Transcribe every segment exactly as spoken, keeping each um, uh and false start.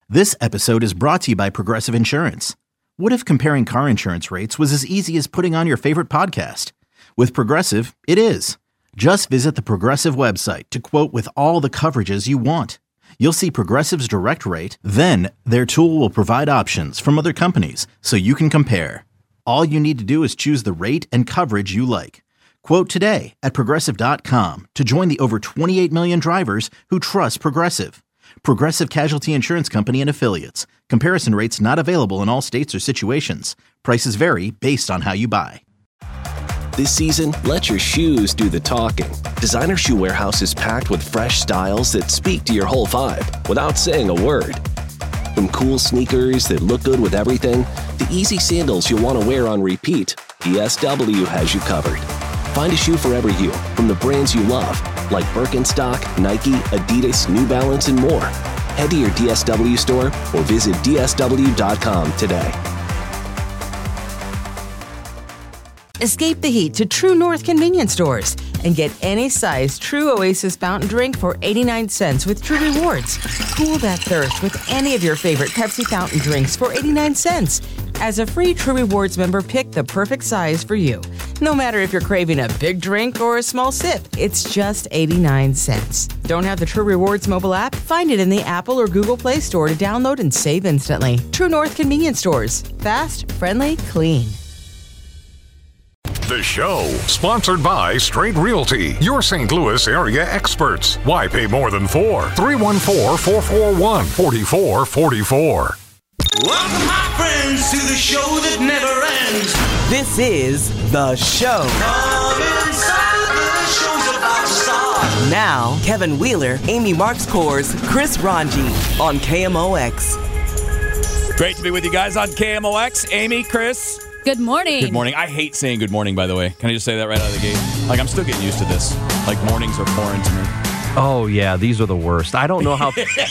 This episode is brought to you by Progressive Insurance. What if comparing car insurance rates was as easy as putting on your favorite podcast? With Progressive, it is. Just visit the Progressive website to quote with all the coverages you want. You'll see Progressive's direct rate, then their tool will provide options from other companies so you can compare. All you need to do is choose the rate and coverage you like. Quote today at progressive dot com to join the over twenty-eight million drivers who trust Progressive. Progressive Casualty Insurance Company and Affiliates. Comparison rates not available in all states or situations. Prices vary based on how you buy. This season, let your shoes do the talking. Designer Shoe Warehouse is packed with fresh styles that speak to your whole vibe without saying a word. From cool sneakers that look good with everything to easy sandals you'll want to wear on repeat, D S W has you covered. Find a shoe for every you from the brands you love, like Birkenstock, Nike, Adidas, New Balance, and more. Head to your D S W store or visit D S W dot com today. Escape the heat to True North convenience stores and get any size True Oasis fountain drink for eighty-nine cents with True Rewards. Cool that thirst with any of your favorite Pepsi fountain drinks for eighty-nine cents. As a free True Rewards member, pick the perfect size for you. No matter if you're craving a big drink or a small sip, it's just eighty-nine cents. Don't have the True Rewards mobile app? Find it in the Apple or Google Play Store to download and save instantly. True North convenience stores. Fast, friendly, clean. The show, sponsored by Straight Realty, your Saint Louis area experts. Why pay more than four? three one four, four four one, four four four four. Welcome, my friends, to the show that never ends. This is The Show. Come inside, the show's about to start. Now, Kevin Wheeler, Amy Marks Kors, Chris Ranji on K M O X. Great to be with you guys on K M O X. Amy, Chris. Good morning. Good morning. I hate saying good morning, by the way. Can I just say that right out of the gate? Like, I'm still getting used to this. Like, mornings are foreign to me. Oh, yeah, these are the worst. I don't know how...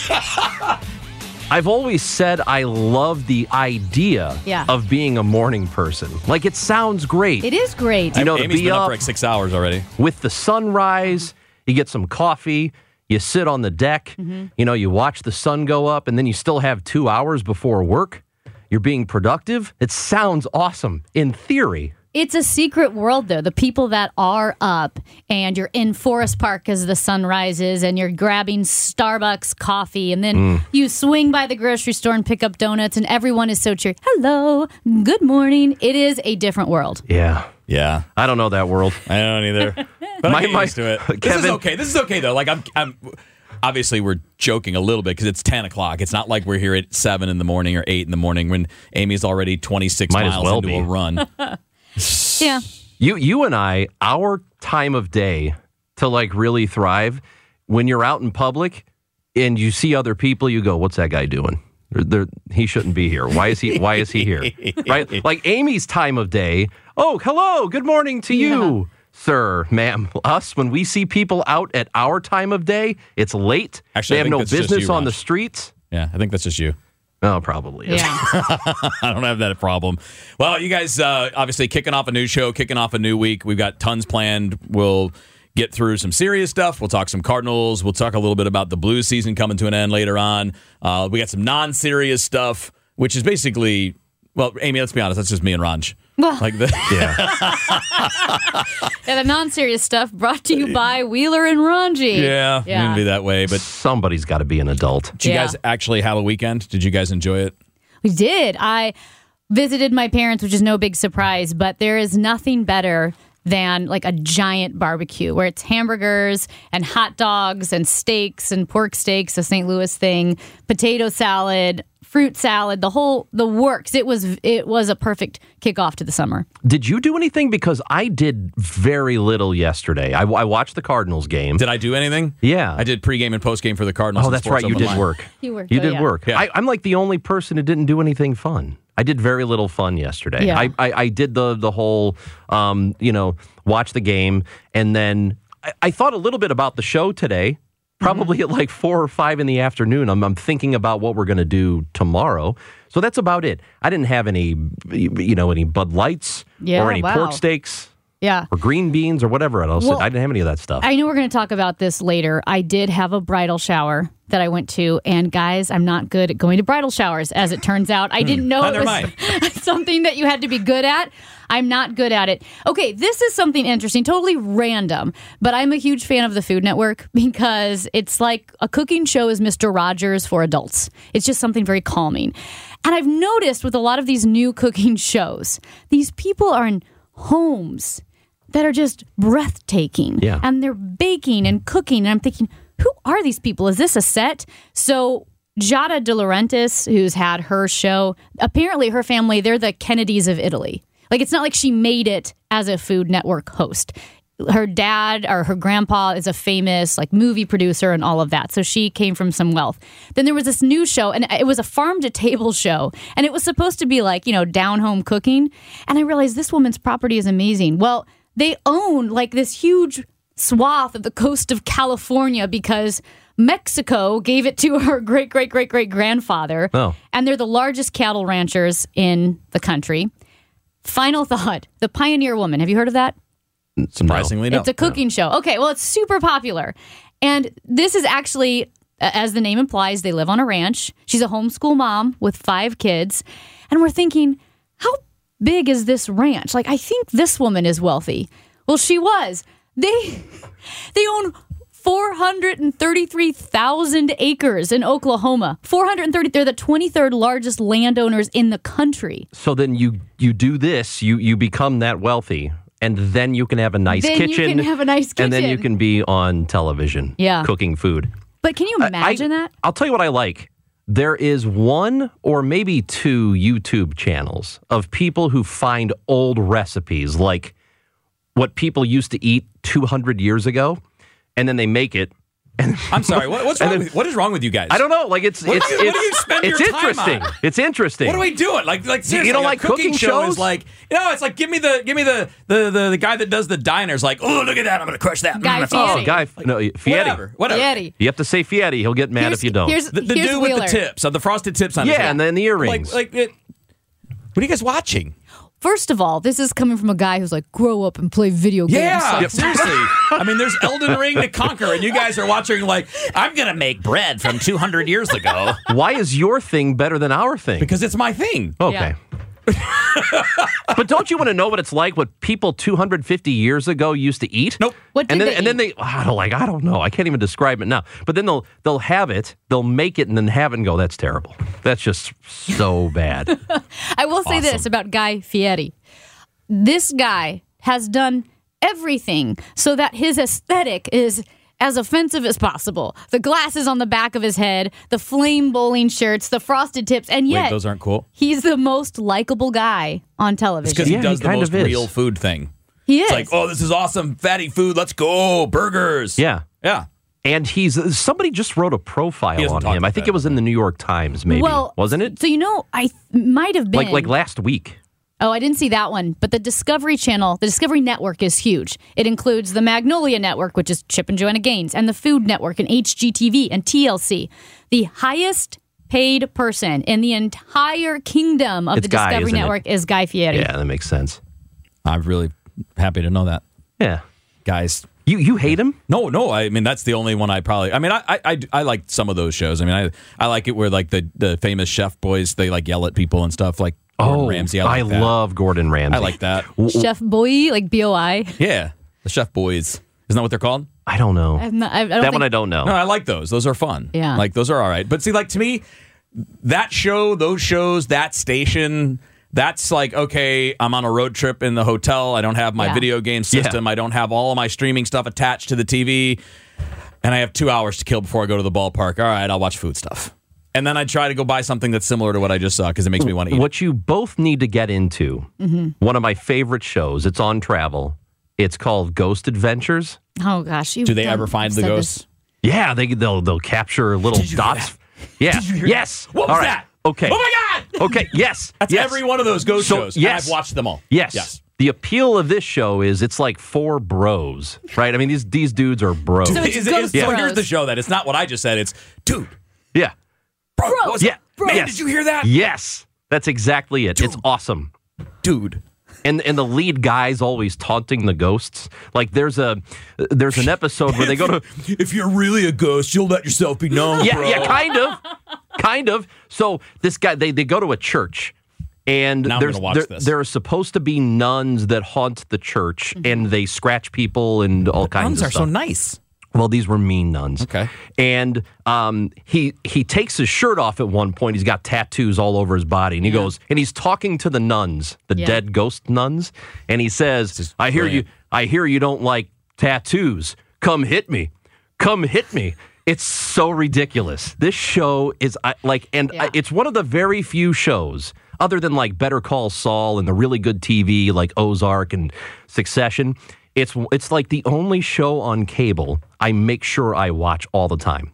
I've always said I love the idea yeah. of being a morning person. Like, it sounds great. It is great. You know, Amy's to be been up, up for like six hours already. With the sunrise, you get some coffee, you sit on the deck, mm-hmm. you know, you watch the sun go up, and then you still have two hours before work. You're being productive. It sounds awesome in theory. It's a secret world, though. The people that are up and you're in Forest Park as the sun rises and you're grabbing Starbucks coffee and then mm. you swing by the grocery store and pick up donuts and everyone is so cheery. Hello, good morning. It is a different world. Yeah. Yeah. I don't know that world. I don't either. But my, I get my, used to it. Kevin, this is okay. This is okay, though. Like, I'm... I'm Obviously, we're joking a little bit because it's ten o'clock. It's not like we're here at seven in the morning or eight in the morning when Amy's already twenty-six Might miles well into be. a run. Yeah. You, you and I, our time of day to like really thrive, when you're out in public and you see other people, you go, what's that guy doing? They're, they're, he shouldn't be here. Why is he? Why is he here? Right? Like Amy's time of day. Oh, hello. Good morning to you. Yeah. Sir, ma'am, us, when we see people out at our time of day, it's late. Actually, they have no business you, on Raj. the streets. Yeah, I think that's just you. Oh, probably. Is. Yeah. I don't have that problem. Well, you guys, uh, obviously kicking off a new show, kicking off a new week. We've got tons planned. We'll get through some serious stuff. We'll talk some Cardinals. We'll talk a little bit about the Blues season coming to an end later on. Uh, we got some non-serious stuff, which is basically, well, Amy, let's be honest, that's just me and Ranj. Well, like the yeah. yeah, the non-serious stuff brought to you by Wheeler and Ranji. Yeah, yeah. It wouldn't be that way, but somebody's got to be an adult. Did you yeah. guys actually have a weekend? Did you guys enjoy it? We did. I visited my parents, which is no big surprise, but there is nothing better than like a giant barbecue where it's hamburgers and hot dogs and steaks and pork steaks, a Saint Louis thing, potato salad, fruit salad, the whole, the works. It was it was a perfect kickoff to the summer. Did you do anything? Because I did very little yesterday. I, I watched the Cardinals game. Did I do anything? Yeah. I did pregame and postgame for the Cardinals. Oh, that's right. You did line. work. You worked. You oh, did yeah. work. Yeah. I, I'm like the only person who didn't do anything fun. I did very little fun yesterday. Yeah. I, I, I did the the whole, um, you know, watch the game. And then I, I thought a little bit about the show today. Probably mm-hmm. at like four or five in the afternoon. I'm, I'm thinking about what we're going to do tomorrow. So that's about it. I didn't have any, you know, any Bud Lights yeah, or any wow. pork steaks. Yeah. or green beans or whatever else. Well, I didn't have any of that stuff. I know we're going to talk about this later. I did have a bridal shower that I went to, and guys, I'm not good at going to bridal showers, as it turns out. I didn't know Neither it am was something that you had to be good at. I'm not good at it. Okay, this is something interesting, totally random, but I'm a huge fan of the Food Network because it's like a cooking show is Mister Rogers for adults. It's just something very calming. And I've noticed with a lot of these new cooking shows, these people are in homes that are just breathtaking. Yeah. And they're baking and cooking. And I'm thinking, who are these people? Is this a set? So Giada De Laurentiis, who's had her show, apparently her family, they're the Kennedys of Italy. Like, it's not like she made it as a Food Network host. Her dad or her grandpa is a famous like movie producer and all of that. So she came from some wealth. Then there was this new show, and it was a farm to table show. And it was supposed to be like, you know, down home cooking. And I realized this woman's property is amazing. Well, they own like this huge swath of the coast of California because Mexico gave it to her great, great, great, great grandfather. Oh. And they're the largest cattle ranchers in the country. Final thought, The Pioneer Woman. Have you heard of that? Surprisingly, no. It's a cooking show. Okay, well, it's super popular. And this is actually, as the name implies, they live on a ranch. She's a homeschool mom with five kids. And we're thinking, how big is this ranch? Like, I think this woman is wealthy. Well, she was. They they own four hundred thirty-three thousand acres in Oklahoma. four hundred thirty. They're the twenty-third largest landowners in the country. So then you you do this, you you become that wealthy, and then you can have a nice Then you kitchen. can have a nice And then you kitchen. can be on television Yeah. cooking food. But can you imagine I, that? I'll tell you what I like. There is one or maybe two YouTube channels of people who find old recipes, like what people used to eat two hundred years ago, and then they make it. And I'm sorry. What, what's and wrong then- with, what is wrong with you guys? I don't know. Like it's What it's do you- what it's, do you spend it's your time interesting. on? It's interesting. What are we doing? Like, like seriously, don't a like cooking, cooking show shows? is like, you know, it's like give me the, give me the, the, the, the guy that does the diners. Like, oh, look at that, I'm gonna crush that. Guy Mm, Fieri. Oh, Guy, no, Fieri. Whatever, whatever. Fieri. You have to say Fieri. He'll get mad Here's- if you don't. Here's, The, the here's dude Wheeler. with the tips, of the frosted tips on his yeah, head. and then the earrings. Like, like it, what are you guys watching? First of all, this is coming from a guy who's like, grow up and play video games. Yeah, So- seriously. I mean, there's Elden Ring to conquer, and you guys are watching like, I'm gonna make bread from two hundred years ago Why is your thing better than our thing? because it's my thing. Okay. But don't you want to know what it's like? What people two hundred fifty years ago used to eat? Nope. What and did then they and then eat? they I don't like I don't know. I can't even describe it now. But then they'll they'll have it, they'll make it, and then have it and go, that's terrible. That's just so bad. I will say this Awesome. about Guy Fieri. This guy has done everything so that his aesthetic is as offensive as possible. The glasses on the back of his head, the flame bowling shirts, the frosted tips, and yet Wait, those aren't cool. he's the most likable guy on It's television. because Yeah, he does he the kind most of is. real food thing. He is. It's like, oh, this is awesome, fatty food. Let's go, burgers. Yeah. yeah. And he's somebody just wrote a He profile doesn't on talk him. I about think that. it was in the New York Times, maybe. well, Wasn't it? So, you know, I th- might have been. Like like last week. Oh, I didn't see that one. But the Discovery Channel, the Discovery Network is huge. It includes the Magnolia Network, which is Chip and Joanna Gaines, and the Food Network, and H G T V, and T L C. The highest paid person in the entire kingdom of It's the Guy, Discovery isn't it? Network is Guy Fieri. Yeah, that makes sense. I'm really happy to know that, Yeah. guys. You you hate him? No, no. I mean, that's the only one I probably. I mean, I, I, I, I like some of those shows. I mean, I, I like it where like the, the famous chef boys they like yell at people and stuff. Like Gordon Oh, Ramsay. I, I, like that. love Gordon Ramsay. I like that. Chef Boy, like B O I. Yeah, the chef boys. Isn't that what they're called? I don't know. I'm not- I, I don't that think, one I don't know. No, I like those. Those are fun. Yeah. Like those are all right. But see, like to me, that show, those shows, that station, that's like, okay, I'm on a road trip in the hotel. I don't have my Yeah. video game system. I don't have all of my streaming stuff attached to the T V. And I have two hours to kill before I go to the ballpark. All right, I'll watch food stuff. And then I try to go buy something that's similar to what I just saw because it makes me want to eat. What you both need to get into, Mm-hmm. one of my favorite shows, it's on travel. It's called Ghost Adventures. Oh, gosh. Do they ever find the ghosts? Yeah, they they'll they'll capture little Did you hear dots. that? Yeah. Did you hear yes. that? What was All right. that? Okay. Oh my God! Okay. Yes. That's yes. every one of those ghost So, shows. And yes. I've watched them all. Yes. Yes. The appeal of this show is it's like four bros, right? I mean, these these dudes are bros. So it's Is it- Ghost is- so Bros. here's the show that it's not what I just said. It's, dude, yeah. bro, what was Yeah. that? Man, Yes. did you hear that? Yes. That's exactly it. It's awesome. Dude. And and the lead guy's always taunting the ghosts. Like there's a there's an episode where they go to if you're really a ghost, you'll let yourself be known. Yeah, bro. yeah, kind of. Kind of. So this guy they, they go to a church and now there's I'm watch there, this. there are supposed to be nuns that haunt the church mm-hmm. and they scratch people and all kinds nuns of are stuff. so nice. Well, these were mean nuns. Okay. And um, he he takes his shirt off at one point. He's got tattoos all over his body. And he yeah. goes, and he's talking to the nuns, the yeah. dead ghost nuns. And he says, I hear brilliant. you I hear you don't like tattoos. Come hit me. Come hit me. It's so ridiculous. This show is I, like, and yeah. I, it's one of the very few shows, other than like Better Call Saul and the really good T V like Ozark and Succession. It's it's like the only show on cable I make sure I watch all the time.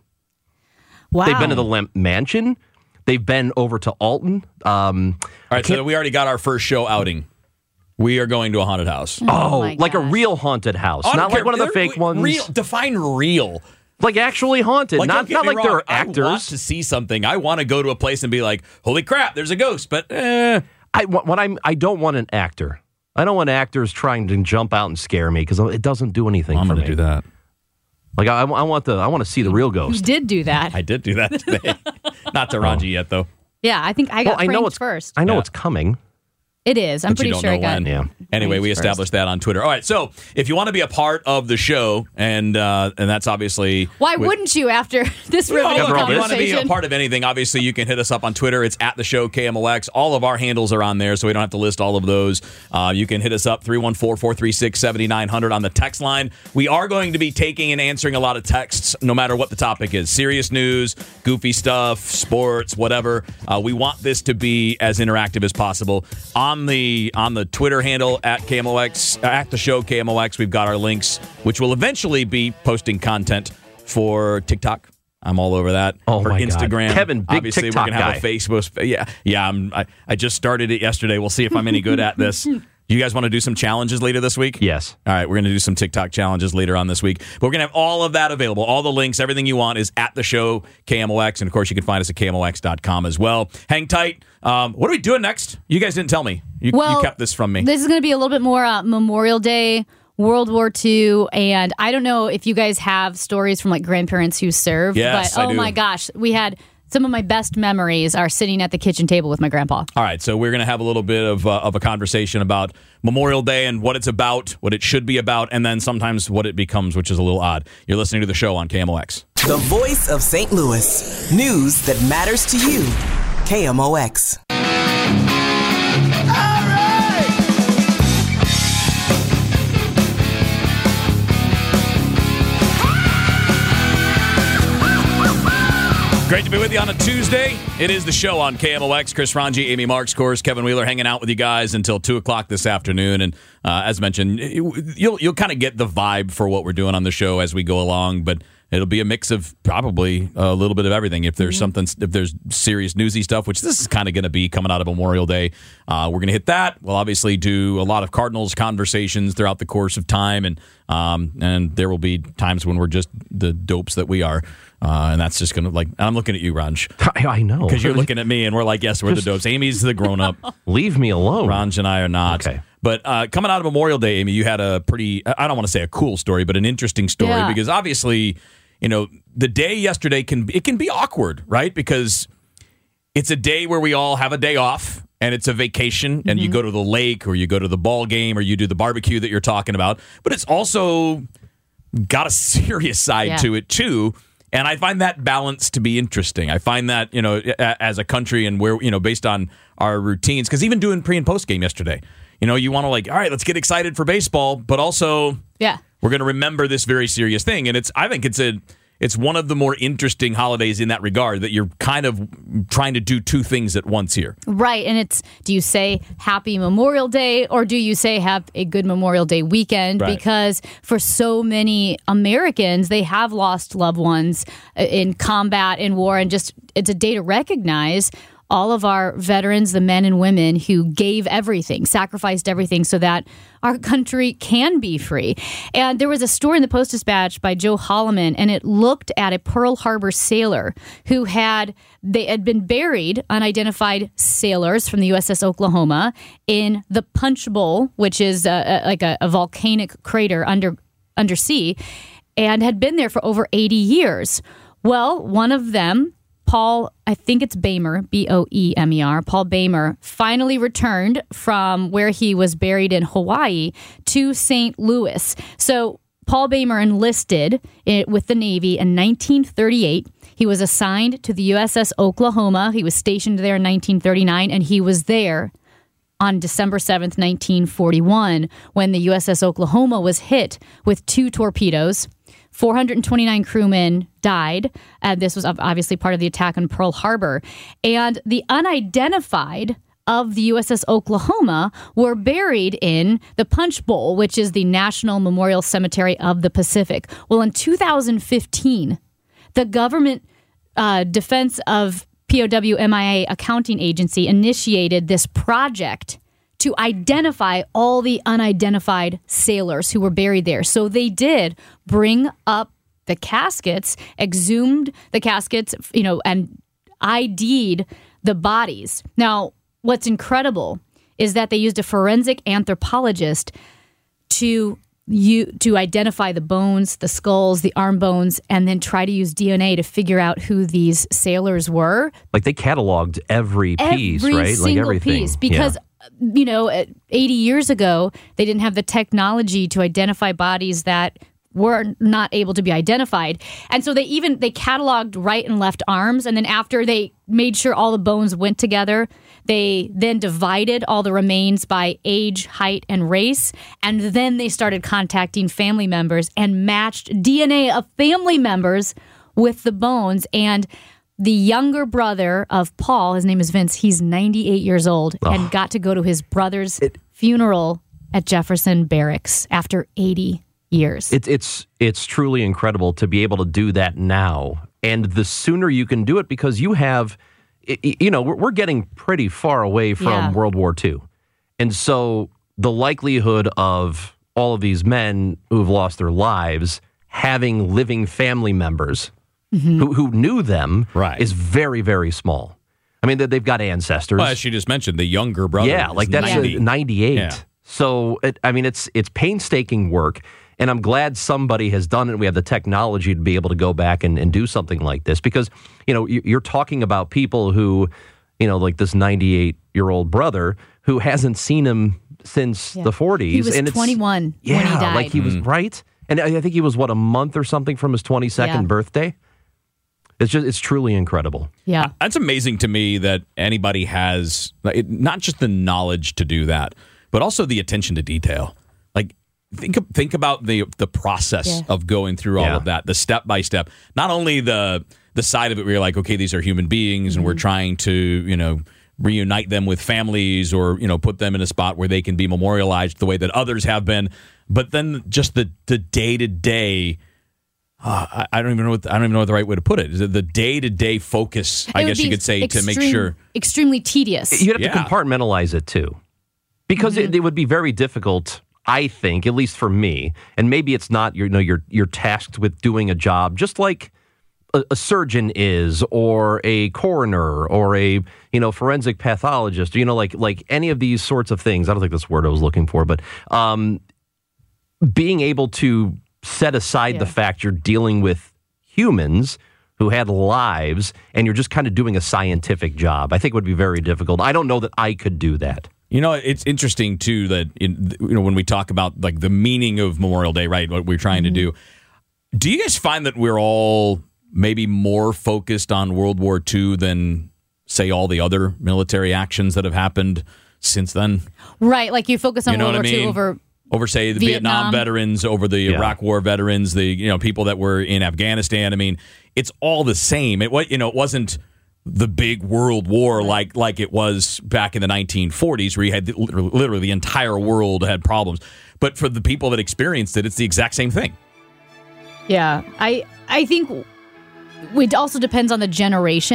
Wow. They've been to the Lemp Mansion. They've been over to Alton. Um, all right, so we already got our first show outing. We are going to a haunted house. Oh, Oh, like gosh. a real haunted house. I don't Not like care. one of the They're fake ones. Real, define real. Like actually haunted. Like, not don't get not me like wrong, they're I want actors. to see something. I want to go to a place and be like, holy crap, there's a ghost. But eh. I, what I'm, I don't want an actor. I don't want actors trying to jump out and scare me because it doesn't do anything I'm for going me. to do that. Like I, I want the I want to see the real You ghost. did do that. I did do that today. Not to Ranji yet, though. Yeah, I think I got Well, I know pranked it's first. I know Yeah. it's coming. It is. I'm But pretty you don't sure I know got when. Yeah. Anyway, we pranked established first. that on Twitter. All right, so if you want to be a part of the show, and uh, and that's obviously Why with- wouldn't you after this Well, riveting look, if you want to be a conversation? part of anything, obviously you can hit us up on Twitter. It's at the show K M O X. All of our handles are on there, so we don't have to list all of those. Uh, you can hit us up three one four, four three six, seven nine zero zero on the text line. We are going to be taking and answering a lot of texts, no matter what the topic is. Serious news, goofy stuff, sports, whatever. Uh, we want this to be as interactive as possible. On the on the Twitter handle at K M O X, at the show K M O X, we've got our links, which will eventually be posting content for TikTok. I'm all over that. Oh for my God. Instagram. Kevin, big Obviously, TikTok we're gonna have guy. a Facebook. Yeah, yeah. I'm, I I just started it yesterday. We'll see if I'm any good at this. You guys want to do some challenges later this week? Yes. All right, we're going to do some TikTok challenges later on this week. But we're going to have all of that available. All the links, everything you want is at the show K M O X. And, of course, you can find us at K M O X dot com as well. Hang tight. Um, what are we doing next? You guys didn't tell me. You, Well, you kept this from me. This is going to be a little bit more uh, Memorial Day, World War Two, and I don't know if you guys have stories from like grandparents who served, Yes, but I oh do. my gosh, we had some of my best memories are sitting at the kitchen table with my grandpa. All right, so we're going to have a little bit of, uh, of a conversation about Memorial Day and what it's about, what it should be about, and then sometimes what it becomes, which is a little odd. You're listening to the show on K M O X. The voice of Saint Louis. News that matters to you. K M O X. Great to be with you on a Tuesday. It is the show on K M O X. Chris Ranji, Amy Marks, course, Kevin Wheeler hanging out with you guys until two o'clock this afternoon. And uh, as mentioned, you'll you'll kind of get the vibe for what we're doing on the show as we go along. But it'll be a mix of probably a little bit of everything. If there's something, if there's serious newsy stuff, which this is kind of going to be coming out of Memorial Day, uh, we're going to hit that. We'll obviously do a lot of Cardinals conversations throughout the course of time. And, um, and there will be times when we're just the dopes that we are. Uh, and that's just going to, like, I'm looking at you, Ranj. I, I know. Because you're looking at me, and we're like, yes, we're the dopes. Amy's the grown-up. Leave me alone. Ranj and I are not. Okay. But uh, coming out of Memorial Day, Amy, you had a pretty, I don't want to say a cool story, but an interesting story. Yeah. Because obviously, you know, the day yesterday, can it can be awkward, right? Because it's a day where we all have a day off, and it's a vacation, and you go to the lake, or you go to the ball game, or you do the barbecue that you're talking about. But it's also got a serious side Yeah. to it, too. And I find that balance to be interesting. I find that, you know, a- as a country and where, you know, based on our routines, because even doing pre and post game yesterday, you know, you want to like, all right, let's get excited for baseball, but also Yeah. we're going to remember this very serious thing. And it's, I think it's a, it's one of the more interesting holidays in that regard, that you're kind of trying to do two things at once here. Right. And it's, do you say Happy Memorial Day or do you say have a good Memorial Day weekend? Right. Because for so many Americans, they have lost loved ones in combat, in war, and just it's a day to recognize all of our veterans, the men and women who gave everything, sacrificed everything so that our country can be free. And there was a story in the Post-Dispatch by Joe Holloman, and it looked at a Pearl Harbor sailor who had, they had been buried, unidentified sailors from the U S S Oklahoma, in the Punch Bowl, which is a, a, like a, a volcanic crater under undersea, and had been there for over eighty years. Well, one of them, Paul, I think it's Boehmer, B O E M E R, Paul Boehmer, finally returned from where he was buried in Hawaii to Saint Louis. So Paul Boehmer enlisted it with the Navy in nineteen thirty-eight. He was assigned to the U S S Oklahoma. He was stationed there in nineteen thirty-nine, and he was there on December seventh, nineteen forty-one, when the U S S Oklahoma was hit with two torpedoes. four hundred twenty-nine crewmen died. Uh, this was obviously part of the attack on Pearl Harbor. And the unidentified of the U S S Oklahoma were buried in the Punch Bowl, which is the National Memorial Cemetery of the Pacific. Well, in two thousand fifteen, the government uh, Defense of P O W M I A accounting agency initiated this project to identify all the unidentified sailors who were buried there. So they did bring up the caskets, exhumed the caskets, you know, and I D'd the bodies. Now, what's incredible is that they used a forensic anthropologist to you to identify the bones, the skulls, the arm bones, and then try to use D N A to figure out who these sailors were. Like they cataloged every piece, every right? Single like everything. piece, because yeah. you know, eighty years ago, they didn't have the technology to identify bodies that were not able to be identified. And so they even, they cataloged right and left arms. And then after they made sure all the bones went together, they then divided all the remains by age, height, and race. And then they started contacting family members and matched D N A of family members with the bones. And the younger brother of Paul, his name is Vince, he's ninety-eight years old oh. and got to go to his brother's it, funeral at Jefferson Barracks after eighty years. It, it's it's truly incredible to be able to do that now. And the sooner you can do it, because you have, you know, we're, we're getting pretty far away from yeah. World War Two. And so the likelihood of all of these men who've lost their lives having living family members Mm-hmm. Who, who knew them right. is very, very small. I mean, they've got ancestors. Well, as she just mentioned, the younger brother. Yeah, like that's ninety. A ninety-eight. Yeah. So, it, I mean, it's it's painstaking work, and I'm glad somebody has done it. We have the technology to be able to go back and, and do something like this because, you know, you're talking about people who, you know, like this ninety-eight-year-old brother who hasn't seen him since yeah. the forties. He was and twenty-one yeah, when he died. like he was, mm. right? And I think he was, what, a month or something from his twenty-second yeah. birthday? It's just, it's truly incredible. Yeah. That's amazing to me that anybody has not just the knowledge to do that, but also the attention to detail. Like think think about the the process yeah. of going through all yeah. of that, the step by step. Not only the the side of it where you're like, okay, these are human beings, mm-hmm. and we're trying to, you know, reunite them with families or, you know, put them in a spot where they can be memorialized the way that others have been, but then just the the day to day. Uh, I don't even know what I don't even know what the right way to put it. Is it the day to day focus? It I guess you could say extreme, to make sure extremely tedious. You'd have yeah. to compartmentalize it too, because mm-hmm. it, it would be very difficult. I think, at least for me, and maybe it's not. You know, you're you're tasked with doing a job just like a, a surgeon is, or a coroner, or a you know forensic pathologist. You know, like like any of these sorts of things. I don't think that's the word I was looking for, but um, being able to set aside yeah. the fact you're dealing with humans who had lives and you're just kind of doing a scientific job, I think would be very difficult. I don't know that I could do that. You know, it's interesting, too, that in, you know when we talk about like the meaning of Memorial Day, right, what we're trying mm-hmm. to do, do you guys find that we're all maybe more focused on World War Two than, say, all the other military actions that have happened since then? Right, like you focus on you know World War what I mean? Two over... Over, say, the Vietnam, Vietnam veterans, over the yeah. Iraq War veterans, the you know people that were in Afghanistan. I mean, it's all the same. It was you know it wasn't the big world war like like it was back in the nineteen forties, where you had literally, literally the entire world had problems. But for the people that experienced it, it's the exact same thing. Yeah, I I think it also depends on the generation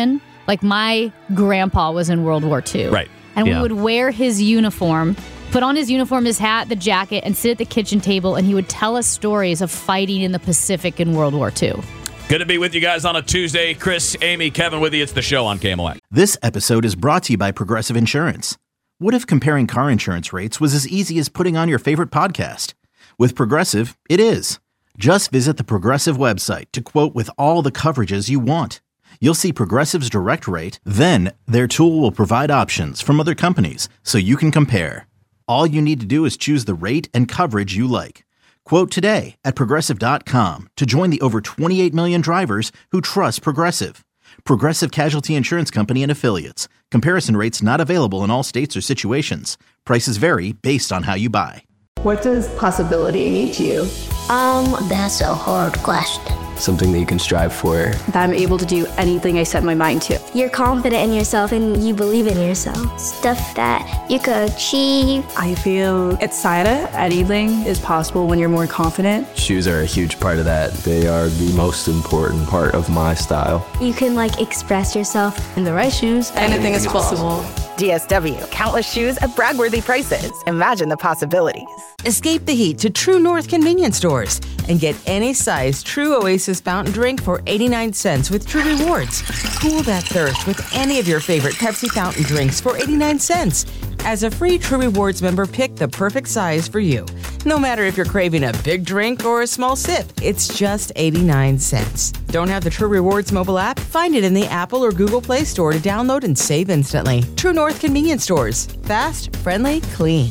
Like my grandpa was in World War Two. Right. And Yeah. we would wear his uniform, put on his uniform, his hat, the jacket, and sit at the kitchen table, and he would tell us stories of fighting in the Pacific in World War Two. Good to be with you guys on a Tuesday. Chris, Amy, Kevin with you. It's the show on K M O X. This episode is brought to you by Progressive Insurance. What if comparing car insurance rates was as easy as putting on your favorite podcast? With Progressive, it is. Just visit the Progressive website to quote with all the coverages you want. You'll see Progressive's direct rate, then their tool will provide options from other companies so you can compare. All you need to do is choose the rate and coverage you like. Quote today at Progressive dot com to join the over twenty-eight million drivers who trust Progressive. Progressive Casualty Insurance Company and Affiliates. Comparison rates not available in all states or situations. Prices vary based on how you buy. What does possibility mean to you? Um, that's a hard question. Something that you can strive for. That I'm able to do anything I set my mind to. You're confident in yourself and you believe in yourself. Stuff that you could achieve. I feel excited. Anything is possible when you're more confident. Shoes are a huge part of that. They are the most important part of my style. You can like express yourself. In the right shoes, anything is possible. D S W. Countless shoes at brag-worthy prices. Imagine the possibilities. Escape the heat to True North convenience stores and get any size True Oasis fountain drink for eighty-nine cents with True Rewards. Cool that thirst with any of your favorite Pepsi fountain drinks for eighty-nine cents. As a free True Rewards member, pick the perfect size for you. No matter if you're craving a big drink or a small sip, it's just eighty-nine cents. Don't have the True Rewards mobile app? Find it in the Apple or Google Play Store to download and save instantly. True North convenience stores. Fast, friendly, clean.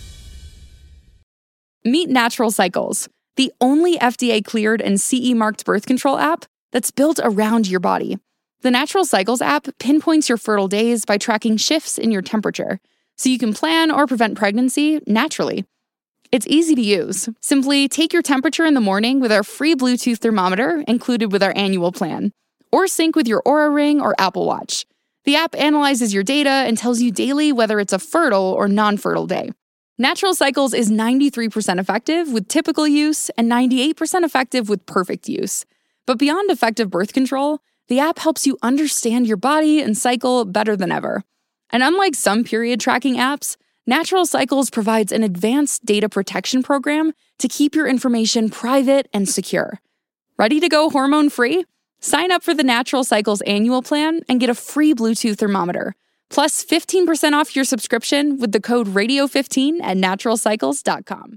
Meet Natural Cycles, the only F D A-cleared and C E-marked birth control app that's built around your body. The Natural Cycles app pinpoints your fertile days by tracking shifts in your temperature, so you can plan or prevent pregnancy naturally. It's easy to use. Simply take your temperature in the morning with our free Bluetooth thermometer included with our annual plan, or sync with your Oura Ring or Apple Watch. The app analyzes your data and tells you daily whether it's a fertile or non-fertile day. Natural Cycles is ninety-three percent effective with typical use and ninety-eight percent effective with perfect use. But beyond effective birth control, the app helps you understand your body and cycle better than ever. And unlike some period tracking apps, Natural Cycles provides an advanced data protection program to keep your information private and secure. Ready to go hormone-free? Sign up for the Natural Cycles annual plan and get a free Bluetooth thermometer, plus fifteen percent off your subscription with the code radio fifteen at natural cycles dot com.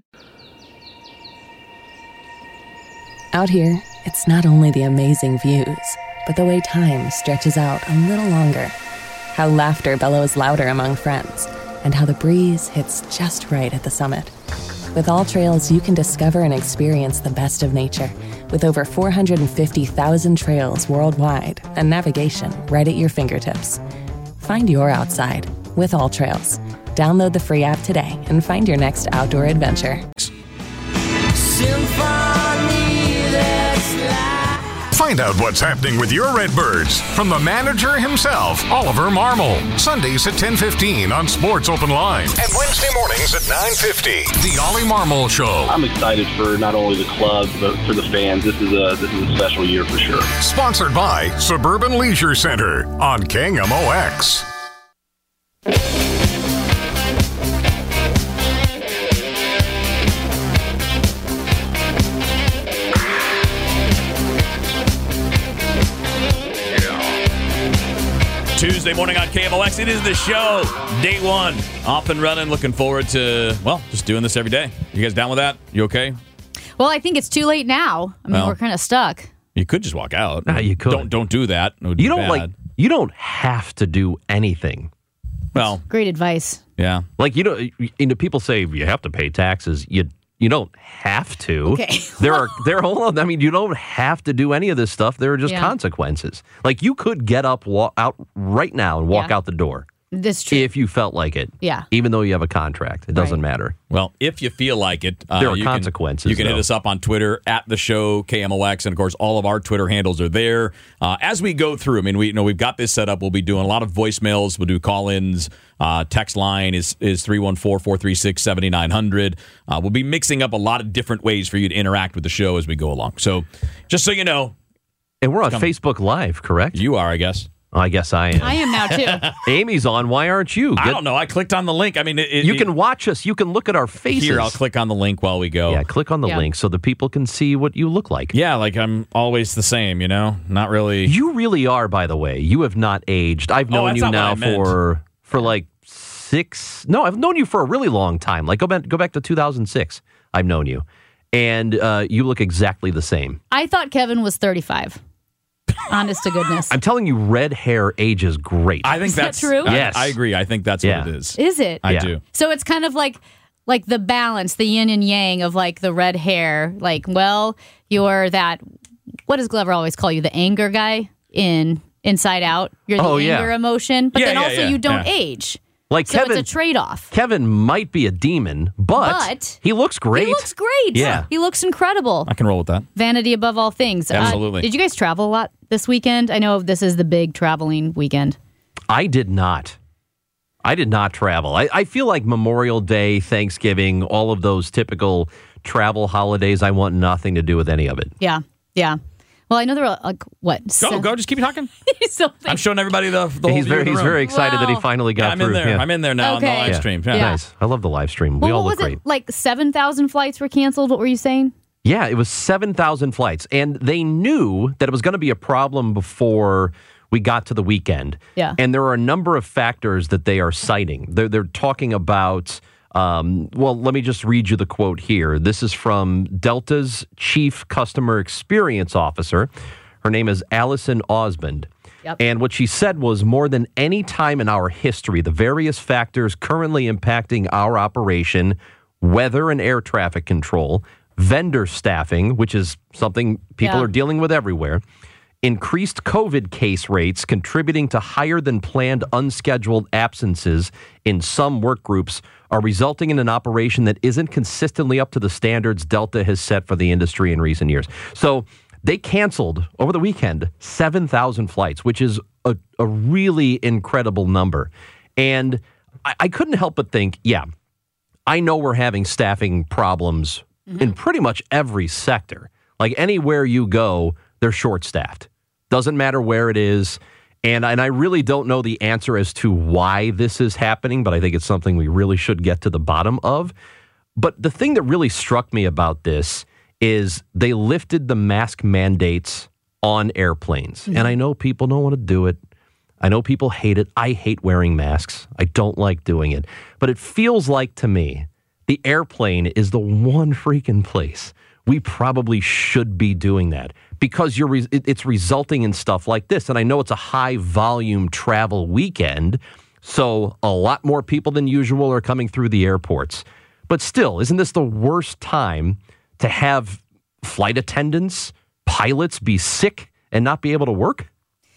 Out here, it's not only the amazing views, but the way time stretches out a little longer. How laughter bellows louder among friends, and how the breeze hits just right at the summit. With All Trails, you can discover and experience the best of nature, with over four hundred fifty thousand trails worldwide and navigation right at your fingertips. Find your outside with All Trails. Download the free app today and find your next outdoor adventure. Find out what's happening with your Redbirds from the manager himself, Oliver Marmol. Sundays at ten fifteen on Sports Open Line and Wednesday mornings at nine fifty. The Ollie Marmol Show. I'm excited for not only the club but for the fans. This is a this is a special year for sure. Sponsored by Suburban Leisure Center on K M O X. Tuesday morning on K M O X. It is the show. Day one. Off and running. Looking forward to, well, just doing this every day. You guys down with that? You okay? Well, I think it's too late now. I mean, Well. we're kind of stuck. You could just walk out. Nah, you could. Don't don't do that. It would be You don't bad. like. You don't have to do anything. Well, Great advice. yeah. Like you know, you know, people say you have to pay taxes. You you don't have to. Okay. there are there. Hold on. I mean, you don't have to do any of this stuff. There are just Yeah. consequences. Like you could get up, walk out right now, and walk Yeah. out the door That's true. if you felt like it. Yeah. Even though you have a contract, it doesn't matter. Well, if you feel like it, uh, There are you can- consequences, you can hit though. us up on Twitter at the show K M O X, and of course, all of our Twitter handles are there. Uh, as we go through, I mean, we you know we've got this set up. We'll be doing a lot of voicemails. We'll do call-ins. Uh, text line is is three one four, four three six, seven nine zero zero. Uh, we'll be mixing up a lot of different ways for you to interact with the show as we go along. So, just so you know, And we're on Come. Facebook Live, correct? you are, I guess. I guess I am. I am now, too. Amy's on. Why aren't you? I don't know. I clicked on the link. I mean, it, it, you can watch us. You can look at our faces. Here, I'll click on the link while we go. Yeah, click on the Yeah. link so the people can see what you look like. Yeah, like I'm always the same, you know? Not really. You really are, by the way. You have not aged. I've Oh, known that's you not now what I meant. for for like six. No, I've known you for a really long time. Like go back, go back to two thousand six. I've known you, and uh, you look exactly the same. I thought Kevin was thirty-five. Honest to goodness. I'm telling you, red hair ages great. I think Is that that's true? I, Yes. I agree. I think that's Yeah. what it is. Is it? I Yeah. do. So it's kind of like like the balance, the yin and yang of like the red hair. Like, well, you're that. What does Glover always call you? The anger guy in Inside Out. You're the Oh, yeah. anger emotion, but Yeah, then yeah, also yeah, you don't yeah. age. Like So Kevin, it's a trade off. Kevin might be a demon, but, But he looks great. He looks great. Yeah. He looks incredible. I can roll with that. Vanity above all things. Uh, Absolutely. did you guys travel a lot this weekend? I know this is the big traveling weekend. I did not. I did not travel. I, I feel like Memorial Day, Thanksgiving, all of those typical travel holidays, I want nothing to do with any of it. Yeah. Yeah. Well, I know there are like, what? Go, seven- go. Just keep talking. something. I'm showing everybody the, the whole he's view very of the he's room. very excited that he Wow. finally got Yeah, I'm through. in there. Yeah. I'm in there now on the Okay. live Yeah. stream. Yeah. Yeah. Nice. I love the live stream. we Well, all what look was great. it? Like seven thousand flights were canceled? What were you saying? Yeah, it was seven thousand flights. And they knew that it was going to be a problem before we got to the weekend. Yeah. And there are a number of factors that they are citing. They're, they're talking about, um, well, let me just read you the quote here. This is from Delta's Chief Customer Experience Officer. Her name is Allison Osmond. Yep. And what she said was, more than any time in our history, the various factors currently impacting our operation, weather and air traffic control, vendor staffing, which is something people Yeah. are dealing with everywhere, increased COVID case rates contributing to higher than planned unscheduled absences in some work groups are resulting in an operation that isn't consistently up to the standards Delta has set for the industry in recent years. So they canceled over the weekend seven thousand flights, which is a, a really incredible number. And I, I couldn't help but think, yeah, I know we're having staffing problems in pretty much every sector. Like anywhere you go, they're short-staffed. Doesn't matter where it is. And, and I really don't know the answer as to why this is happening, but I think it's something we really should get to the bottom of. But the thing that really struck me about this is they lifted the mask mandates on airplanes. Mm-hmm. And I know people don't want to do it. I know people hate it. I hate wearing masks. I don't like doing it. But it feels like to me, the airplane is the one freaking place we probably should be doing that, because you're re- it, it's resulting in stuff like this. And I know it's a high volume travel weekend, so a lot more people than usual are coming through the airports. But still, isn't this the worst time to have flight attendants, pilots be sick and not be able to work?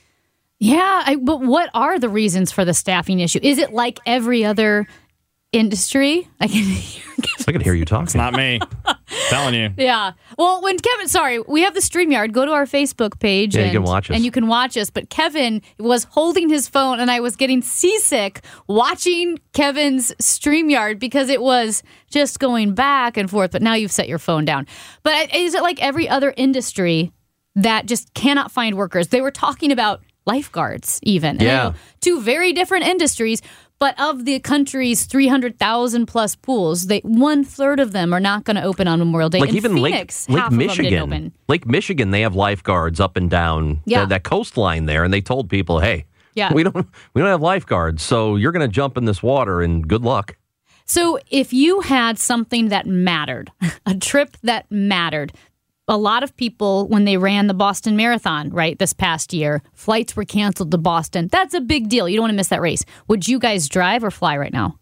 Yeah, I, but what are the reasons for the staffing issue? Is it like every other industry? I can hear I can hear you talking. It's not me. Telling you. Yeah. Well, when Kevin, sorry, we have the StreamYard. Go to our Facebook page. Yeah, you and, can watch us. And you can watch us. But Kevin was holding his phone, and I was getting seasick watching Kevin's StreamYard because it was just going back and forth. But now you've set your phone down. But is it like every other industry that just cannot find workers? They were talking about lifeguards, even. And I Yeah. know two very different industries. But of the country's three hundred thousand plus pools, they, one third of them are not going to open on Memorial Day. Like In even Phoenix, Lake, Lake half of them didn't Michigan, open. Lake Michigan, they have lifeguards up and down Yeah. that, that coastline there, and they told people, "Hey, Yeah. we don't we don't have lifeguards, so you're going to jump in this water, and good luck." So if you had something that mattered, a trip that mattered, a lot of people, when they ran the Boston Marathon, right, this past year, flights were canceled to Boston. That's a big deal. You don't want to miss that race. Would you guys drive or fly right now?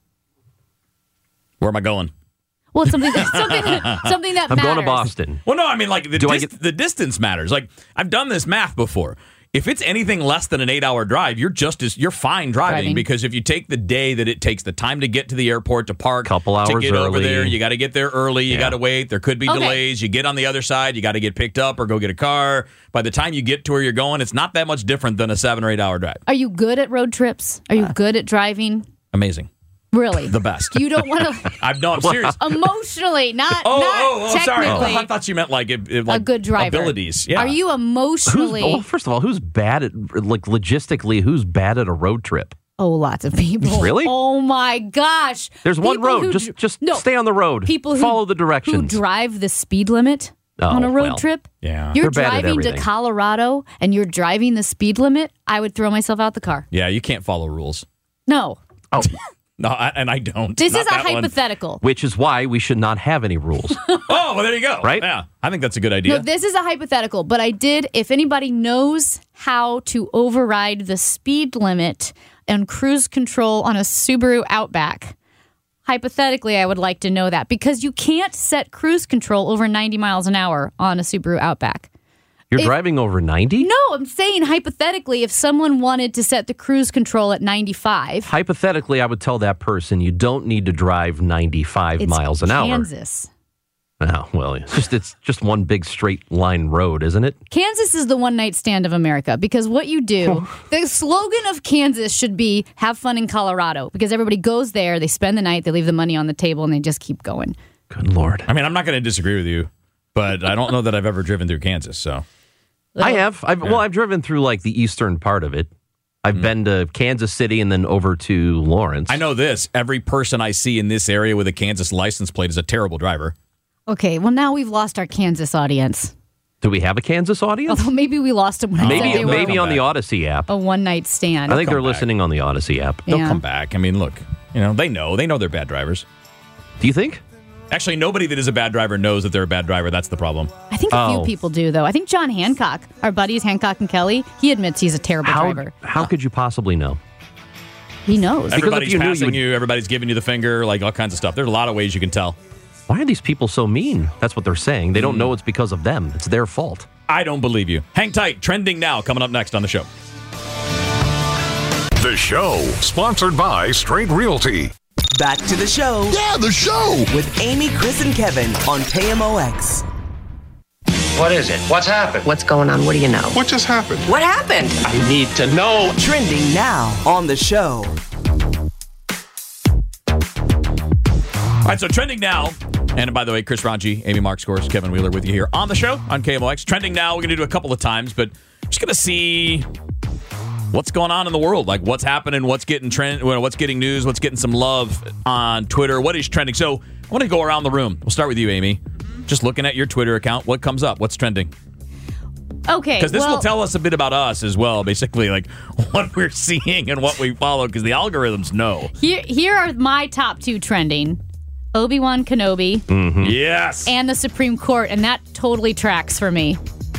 Where am I going? Well, it's something, something, that, something that I'm matters. going to Boston. Well, no, I mean, like, the, Do I dis- get- the distance matters. Like, I've done this math before. If it's anything less than an eight-hour drive, you're just as you're fine driving, Driving. because if you take the day that it takes the time to get to the airport, to park, Couple to hours get over early. there, you got to get there early. You Yeah. got to wait. There could be Okay. delays. You get on the other side, you got to get picked up or go get a car. By the time you get to where you're going, it's not that much different than a seven or eight-hour drive. Are you good at road trips? Are you good at driving? Amazing. Really? The best. You don't want to... I'm, no, I'm serious. Emotionally, not, Oh, not oh, oh, sorry. technically. Oh, I thought you meant like, it, it, like a good driver. abilities. Yeah. Are you emotionally... Who's, well, first of all, who's bad at, like, logistically, who's bad at a road trip? Oh, lots of people. Really? Oh, my gosh. There's one People road. who Just dr- just no, stay on the road. People who, Follow the who directions. drive the speed limit Oh, on a road well, trip. Yeah. You're They're bad at driving to everything. Colorado and you're driving the speed limit. I would throw myself out the car. Yeah, you can't follow rules. No. Oh, No, I, and I don't. This Not is a that one. hypothetical. which is why we should not have any rules. Oh, well, there you go. Right? Yeah, I think that's a good idea. No, this is a hypothetical, but I did, if anybody knows how to override the speed limit and cruise control on a Subaru Outback, hypothetically, I would like to know that because you can't set cruise control over ninety miles an hour on a Subaru Outback. You're If- driving over ninety? No, I'm saying hypothetically, if someone wanted to set the cruise control at ninety-five, Hypothetically, I would tell that person you don't need to drive ninety-five it's miles an hour. Kansas. Oh, well, it's just it's just one big straight line road, isn't it? Kansas is the one night stand of America because what you do, the slogan of Kansas should be have fun in Colorado because everybody goes there, they spend the night, they leave the money on the table, and they just keep going. Good Lord. I mean, I'm not going to disagree with you, but I don't know that I've ever driven through Kansas, so. I have. I've, Well, I've driven through like the eastern part of it. I've been to Kansas City and then over to Lawrence. I know this. Every person I see in this area with a Kansas license plate is a terrible driver. Okay, well, now we've lost our Kansas audience. Do we have a Kansas audience? Although maybe we lost them when I said Maybe they maybe were on the Odyssey app. a one night stand. I think they're come back. listening on the Odyssey app. They'll Yeah. come back. I mean, look, you know, they know. They know they're bad drivers. Do you think? Actually, nobody that is a bad driver knows that they're a bad driver. That's the problem. I think a Oh. few people do, though. I think John Hancock, our buddies Hancock and Kelly, he admits he's a terrible How, driver. how could you possibly know? He knows. if Everybody's you knew, you passing would- you, everybody's giving you the finger, like all kinds of stuff. There's a lot of ways you can tell. Why are these people so mean? That's what they're saying. They Hmm. don't know it's because of them. It's their fault. I don't believe you. Hang tight. Trending now, coming up next on the show. The show, sponsored by Straight Realty. Back to the show. Yeah, the show. With Amy, Chris, and Kevin on K M O X. What is it? What's happened? What's going on? What do you know? What just happened? What happened? I need to know. Trending now on the show. All right, so trending now. And by the way, Chris Ranji, Amy Mark Scores, Kevin Wheeler with you here on the show on K M O X. Trending now, we're going to do a couple of times, but just going to see what's going on in the world. Like what's happening, what's getting trend, what's getting news, what's getting some love on Twitter, what is trending. So I want to go around the room. We'll start with you, Amy. Just looking at your Twitter account, what comes up? What's trending? Okay. Because this well, will tell us a bit about us as well, basically, like what we're seeing and what we follow, because the algorithms know. Here, here are my top two trending. Obi-Wan Kenobi Mm-hmm. Yes. and the Supreme Court, and that totally tracks for me.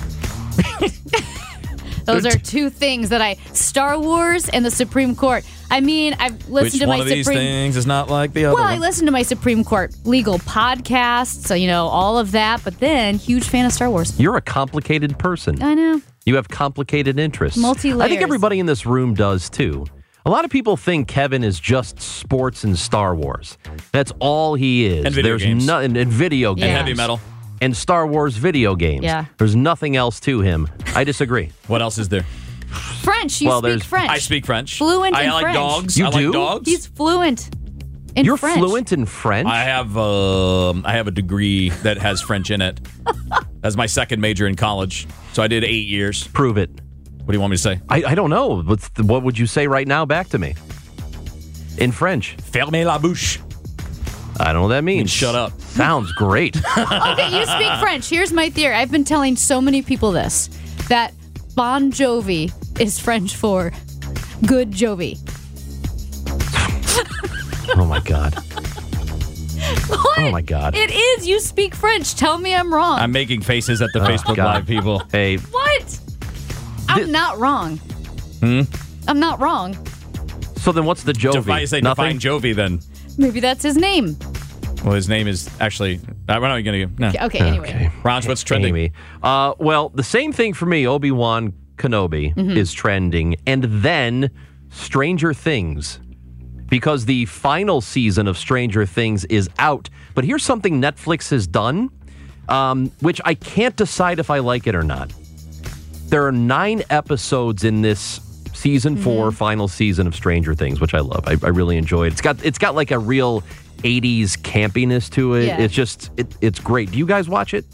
Those are two things that I Star Wars and the Supreme Court. I mean, I've listened Which to one my of these Supreme things is not like the other Well, I one? listened to my Supreme Court legal podcasts, so you know, all of that, but then huge fan of Star Wars. You're a complicated person. I know. You have complicated interests. Multi-layers. I think everybody in this room does too. A lot of people think Kevin is just sports and Star Wars. That's all he is. And video There's games. no, and, and video And games. heavy metal. And Star Wars video games. Yeah. There's nothing else to him. I disagree. What else is there? French. You Well, speak there's- French. I speak French. Fluent I in like French. dogs. You I do? like dogs. He's fluent in You're French. fluent in French? I have um, I have a degree that has French in it. That's my second major in college. So I did eight years. Prove it. What do you want me to say? I, I don't know. What's the, what would you say right now back to me? In French. Fermez la bouche. I don't know what that means. Shut up. Sounds great. Okay, you speak French. Here's my theory. I've been telling so many people this, that Bon Jovi is French for good Jovi. Oh, my God. What? Oh, my God. It is. You speak French. Tell me I'm wrong. I'm making faces at the Oh, Facebook God. Live people. Hey, what? I'm not wrong. Hmm? I'm not wrong. so then what's the Jovi? Define, say Nothing? define Jovi then. Maybe that's his name. Well, his name is actually. Uh, we're not going to. No. Okay, okay, anyway. Okay. Raj, what's trending? Amy. Uh, well, the same thing for me. Obi-Wan Kenobi Mhm. is trending. And then Stranger Things. Because the final season of Stranger Things is out. But here's something Netflix has done, um, which I can't decide if I like it or not. There are nine episodes in this season Mm-hmm. four, final season of Stranger Things, which I love. I, I really enjoyed. It's got it's got like a real eighties campiness to it. Yeah. It's just it, it's great. Do you guys watch it?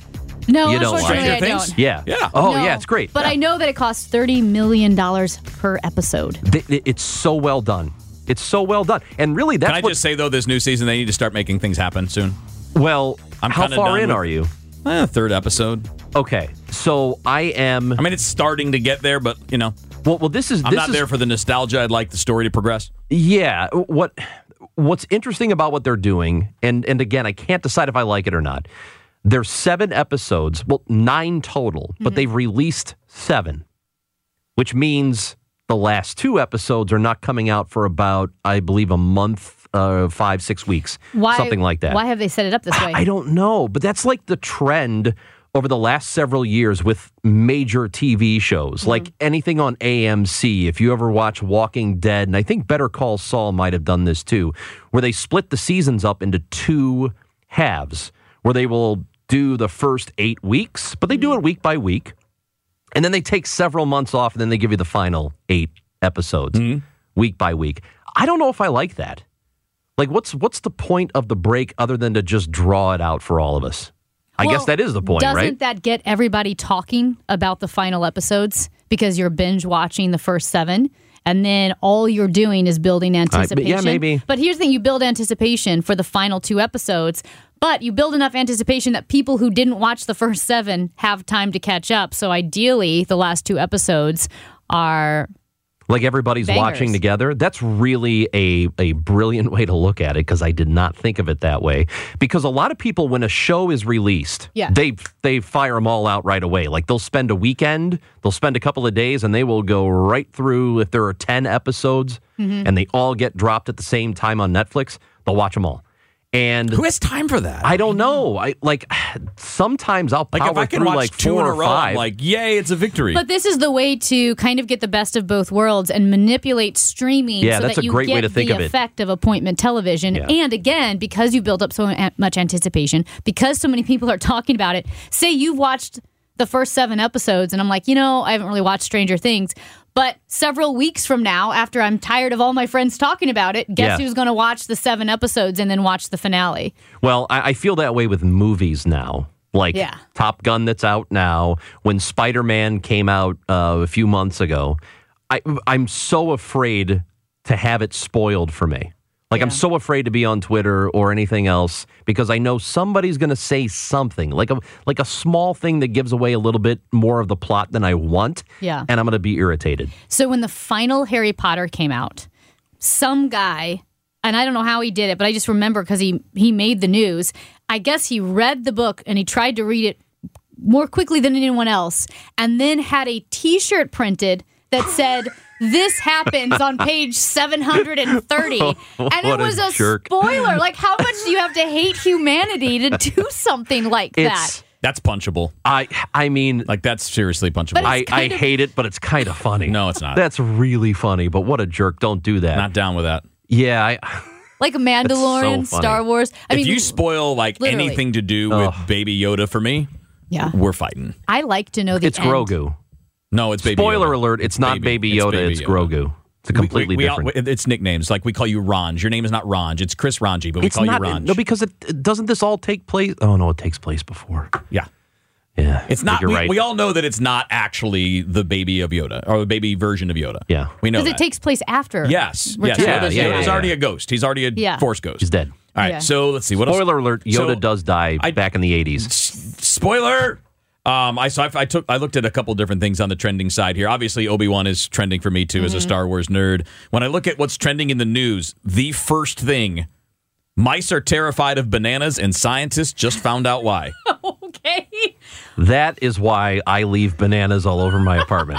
No, You don't unfortunately, watch I it. don't. Yeah. Yeah. Oh, No, yeah, it's great. But I know that it costs thirty million dollars per episode. Th- it- It's so well done. It's so well done. And really, that's Can I what, just say, though, this new season, they need to start making things happen soon? well, I'm how kinda far done in with- are you? Eh, third episode. Okay, so I am. I mean, it's starting to get there, but, you know. Well, well, this is. I'm this not is, there for the nostalgia. I'd like the story to progress. Yeah. What What's interesting about what they're doing, and and again, I can't decide if I like it or not. There's seven episodes, well, nine total, but they've released seven, which means the last two episodes are not coming out for about, I believe, a month, uh, five, six weeks, Why, something like that. Why have they set it up this way? I don't know, but that's like the trend over the last several years with major T V shows, Mm-hmm. like anything on A M C. If you ever watch Walking Dead, and I think Better Call Saul might have done this too, where they split the seasons up into two halves, where they will do the first eight weeks, but they do it week by week. And then they take several months off, and then they give you the final eight episodes week by week. I don't know if I like that. Like, what's what's the point of the break other than to just draw it out for all of us? I Well, guess that is the point, doesn't right? that get everybody talking about the final episodes because you're binge watching the first seven? And then all you're doing is building anticipation. yeah, maybe. But here's the thing. You build anticipation for the final two episodes, but you build enough anticipation that people who didn't watch the first seven have time to catch up. So ideally, the last two episodes are... Like everybody's Bangers. watching together. That's really a, a brilliant way to look at it, because I did not think of it that way. Because a lot of people, when a show is released, Yeah. they they fire them all out right away. Like they'll spend a weekend, they'll spend a couple of days, and they will go right through, if there are ten episodes, Mhm. and they all get dropped at the same time on Netflix, they'll watch them all. And who has time for that? I don't know. I like sometimes I'll Like, power if I can through watch like two four in a or row, five. I'm like, yay, it's a victory. But this is the way to kind of get the best of both worlds and manipulate streaming Yeah, so that's that a you great get way to think the of it. effect of appointment television. Yeah. And again, because you built up so a- much anticipation, because so many people are talking about it, say you've watched the first seven episodes and I'm like, you know, I haven't really watched Stranger Things. But several weeks from now, after I'm tired of all my friends talking about it, guess Yeah. who's going to watch the seven episodes and then watch the finale? Well, I, I feel that way with movies now. Like Yeah. Top Gun that's out now. When Spider-Man came out uh, a few months ago, I, I'm so afraid to have it spoiled for me. Like, I'm so afraid to be on Twitter or anything else because I know somebody's going to say something, like a like a small thing that gives away a little bit more of the plot than I want, Yeah. and I'm going to be irritated. So when the final Harry Potter came out, some guy, and I don't know how he did it, but I just remember because he, he made the news. I guess he read the book and he tried to read it more quickly than anyone else, and then had a T-shirt printed that said, "This happens on page seven hundred thirty." And it What a was a jerk. spoiler. Like, how much do you have to hate humanity to do something like that? It's That's punchable. I I mean, like that's seriously punchable. But I, it's I kind of- hate it, but it's kind of funny. No, it's not. That's really funny, but what a jerk. Don't do that. Not down with that. Yeah, I, Like Mandalorian, funny. Star Wars. I if mean, you spoil like literally. anything to do with Baby Yoda for me, yeah, we're fighting. I like to know the it's end. Grogu. No, it's Baby Spoiler Yoda. alert, it's not Baby, Yoda, it's, Grogu. It's a completely we, we, we different. all, it's nicknames. Like we call you Ranj. Your name is not Ranj. It's Chris Ranji, but we It's call not, you Ranj. no, because it, it- doesn't this all take place? Oh, no, it takes place before. Yeah. Yeah. It's I think not. You're We, right. we all know that it's not actually the baby of Yoda or the baby version of Yoda. Yeah. We know Because that. it takes place after. yes. Return Yes. of Yeah, Yoda's, the yeah, Jedi. Yoda's yeah, already yeah. a ghost. He's already a Yeah. Force ghost. He's dead. All right. Yeah. So let's see. What else? Spoiler alert, Yoda So- does die I- back in the eighties. Spoiler. Um, I so I, I took I looked at a couple different things on the trending side here. Obviously, Obi-Wan is trending for me too Mm-hmm. as a Star Wars nerd. When I look at what's trending in the news, the first thing: mice are terrified of bananas, and scientists just found out why. Okay. That is why I leave bananas all over my apartment.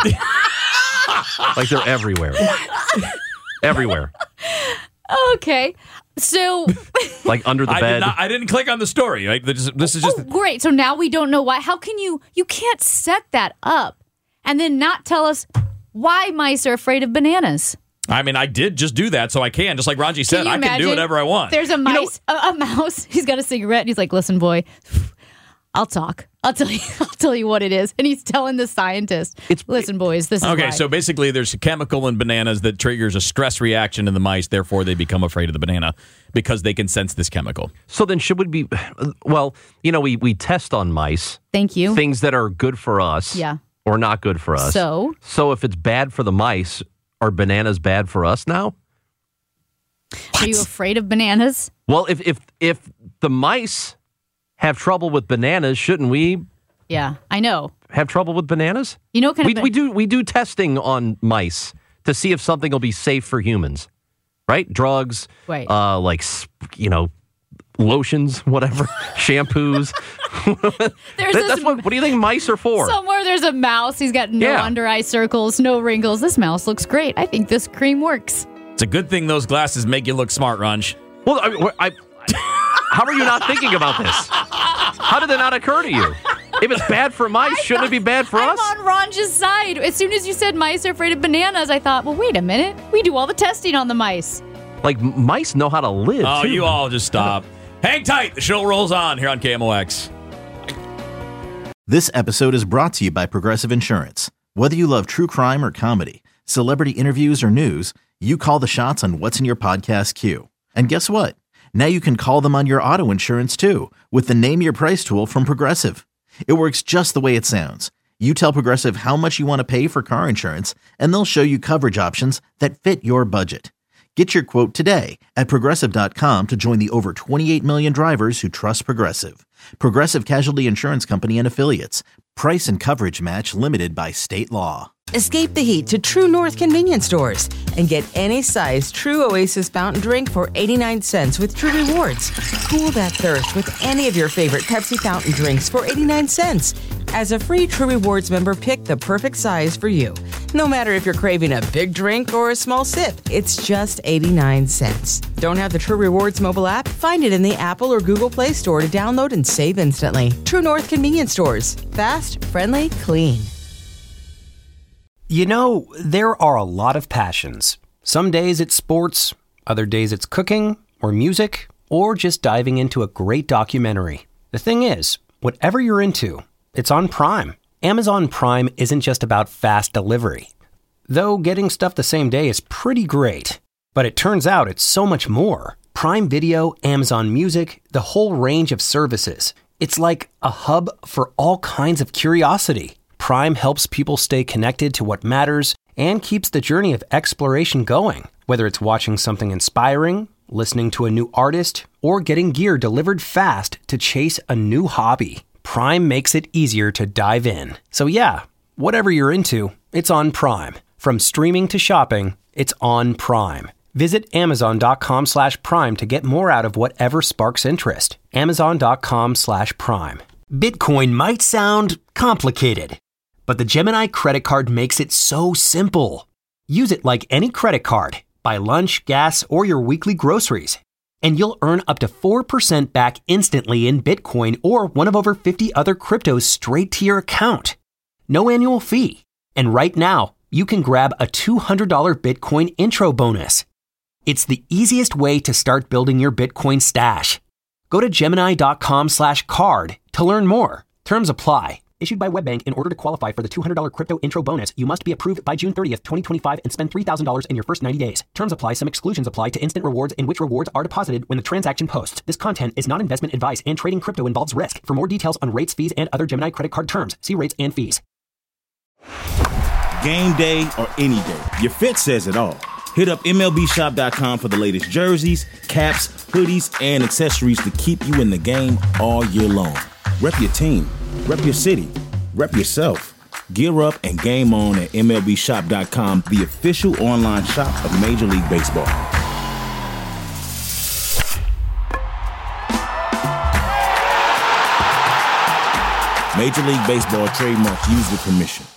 Like they're everywhere. Everywhere. Okay. So, Like under the I bed. did not. I didn't click on the story. Like this, this is just. oh, great. So now we don't know why. How can you? You can't set that up and then not tell us why mice are afraid of bananas. I mean, I did just do that, so I can. Just like Ranji said, you I can do imagine? whatever I want. There's a mice, a, a mouse. He's got a cigarette. And he's like, "Listen, boy, I'll talk. I'll tell you. I'll tell you what it is. And he's telling the scientist, it's, "Listen, boys, this is okay." why. So basically, there's a chemical in bananas that triggers a stress reaction in the mice. Therefore, they become afraid of the banana because they can sense this chemical. So then, should we be? Well, you know, we we test on mice. Thank you. Things that are good for us, Yeah. or not good for us. So, so if it's bad for the mice, are bananas bad for us now? Are you afraid of bananas? Well, if if if the mice have trouble with bananas, shouldn't we Yeah, I know. have trouble with bananas? You know, kind we, of. we do we do testing on mice to see if something will be safe for humans, right? Drugs, Right. Uh, like you know, lotions, whatever, shampoos. There's That- this that's what. What do you think mice are for? Somewhere there's a mouse. He's got no Yeah. under eye circles, no wrinkles. This mouse looks great. I think this cream works. It's a good thing those glasses make you look smart, Runch. Well, I, I, how are you not thinking about this? How did that not occur to you? If it's bad for mice, shouldn't it be bad for I'm us? on Ronja's side. As soon as you said mice are afraid of bananas, I thought, well, wait a minute. We do all the testing on the mice. Like mice know how to live. Oh, too. you all just stop. Hang tight. The show rolls on here on K M O X. This episode is brought to you by Progressive Insurance. Whether you love true crime or comedy, celebrity interviews or news, you call the shots on what's in your podcast queue. And guess what? Now you can call them on your auto insurance too with the Name Your Price tool from Progressive. It works just the way it sounds. You tell Progressive how much you want to pay for car insurance, and they'll show you coverage options that fit your budget. Get your quote today at Progressive dot com to join the over twenty-eight million drivers who trust Progressive. Progressive Casualty Insurance Company and Affiliates. Price and coverage match limited by state law. Escape the heat to True North convenience stores and get any size True Oasis fountain drink for eighty-nine cents with True Rewards. Cool that thirst with any of your favorite Pepsi fountain drinks for eighty-nine cents. As a free True Rewards member, pick the perfect size for you. No matter if you're craving a big drink or a small sip, it's just eighty-nine cents. Don't have the True Rewards mobile app? Find it in the Apple or Google Play Store to download and save instantly. True North convenience stores. Fast, friendly, clean. You know, there are a lot of passions. Some days it's sports, other days it's cooking, or music, or just diving into a great documentary. The thing is, whatever you're into, it's on Prime. Amazon Prime isn't just about fast delivery. Though getting stuff the same day is pretty great. But it turns out it's so much more. Prime Video, Amazon Music, the whole range of services. It's like a hub for all kinds of curiosity. Prime helps people stay connected to what matters and keeps the journey of exploration going. Whether it's watching something inspiring, listening to a new artist, or getting gear delivered fast to chase a new hobby, Prime makes it easier to dive in. So yeah, whatever you're into, it's on Prime. From streaming to shopping, it's on Prime. Visit amazon.com slash prime to get more out of whatever sparks interest. Amazon.com slash prime. Bitcoin might sound complicated, but the Gemini credit card makes it so simple. Use it like any credit card. Buy lunch, gas, or your weekly groceries, and you'll earn up to four percent back instantly in Bitcoin or one of over fifty other cryptos straight to your account. No annual fee. And right now, you can grab a two hundred dollars Bitcoin intro bonus. It's the easiest way to start building your Bitcoin stash. Go to Gemini.com slash card to learn more. Terms apply. Issued by WebBank. In order to qualify for the two hundred dollars crypto intro bonus, you must be approved by June thirtieth, twenty twenty-five and spend three thousand dollars in your first ninety days. Terms apply. Some exclusions apply to instant rewards in which rewards are deposited when the transaction posts. This content is not investment advice and trading crypto involves risk. For more details on rates, fees, and other Gemini credit card terms, see rates and fees. Game day or any day, your fit says it all. Hit up M L B shop dot com for the latest jerseys, caps, hoodies, and accessories to keep you in the game all year long. Rep your team, rep your city, rep yourself. Gear up and game on at M L B shop dot com, the official online shop of Major League Baseball. Major League Baseball trademark used with permission.